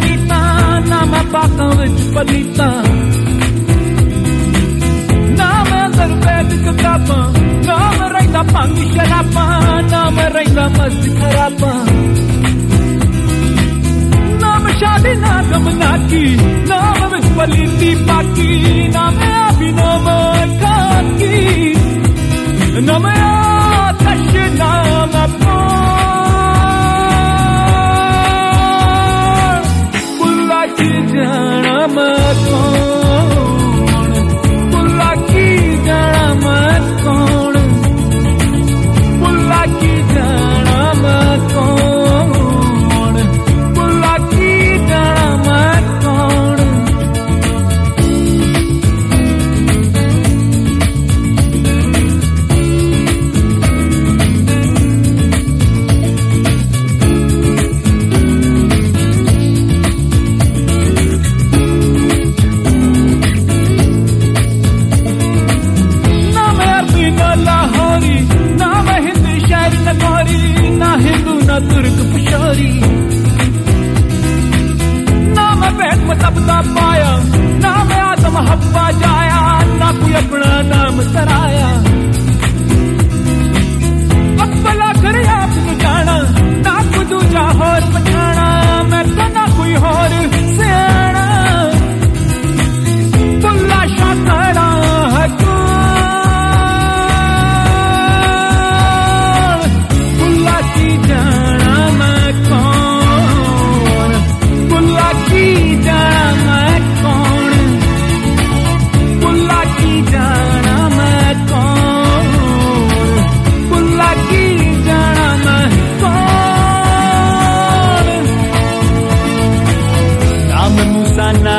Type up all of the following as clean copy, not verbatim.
रीता ना मैं पाकां विच पलीता ना मैं अंदर बैठ किताबां ना मैं रहिंदा भंग शराबां ना मैं रहिंदा मस्त खराबां ना मैं शादी ना गम ना की ना मैं विच पलीती पाकी ना मैं अभिनव खाकी ना मैं आतश ना मैं बुल्ला की जाना मैं कौन बुल्ला की जाना मैं कौन बुल्ला की जाना मैं कौन बुल्ला की जाना मैं कौन ना तुर्क पुशारी ना मैं बैठ मतबदा पाया ना मैं आदम हब्बा जाया ना कोई अपना नाम सराया अब्बला कर आप जाना ना कोई दूजा होर पछाना मैं तो ना कोई होर सियाना बुल्ला शाकरा है बुल्ला की जाना मैं कौन बुल्ला की जाना मैं कौन बुल्ला की जाना मैं कौन बुल्ला की जाना मैं कौन नाम मूसा ना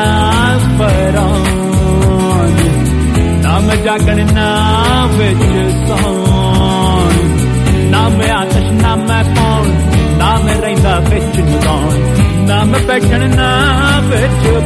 फरौन नाम जागण ना विच सौन ना मैं आतश ना मैं कौन ना मैं रहिंदा विच नौन ना मैं बैठण ना विच